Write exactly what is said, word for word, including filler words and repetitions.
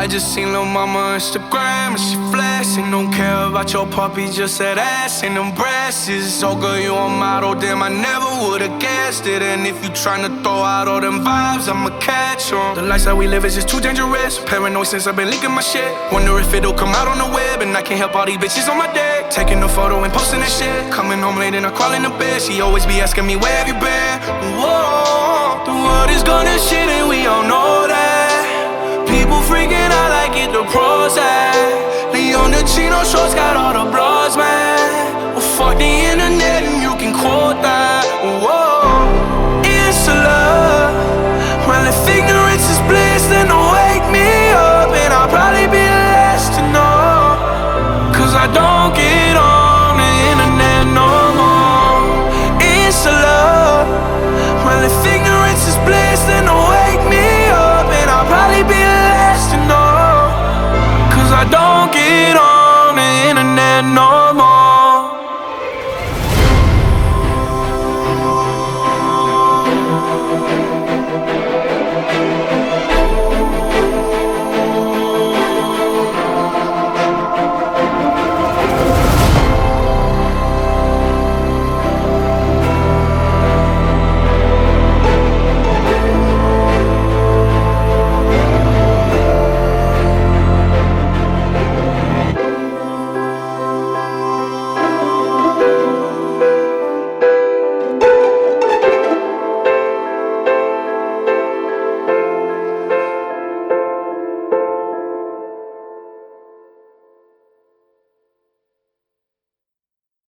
I just seen lil' mama Instagram and she flexing. Don't care about your puppy, just that ass and them breasts. So girl, you a model, damn, I never would've guessed it. And if you tryna throw out all them vibes, I'ma catch 'em. The lifestyle we live is just too dangerous. Paranoid since I've been leaking my shit. Wonder if it'll come out on the web, and I can't help all these bitches on my deck. Taking a photo and posting that shit. Coming home late and I crawl in the bed. She always be asking me, where have you been? Whoa, the world is gonna shit and we all know that. People freaking out like it the pros at. Leon the Chino shorts got all the blogs, man. Well, fuck the internet and you can quote that. Whoa, it's a love. Well, if ignorance is bliss, then don't wake me up. And I'll probably be the last to know, cause I don't get on the internet no more. It's a love. Well, if ignorance is bliss, then don't wake me up. And I'll probably be the last to know, cause I don't get on the internet no more.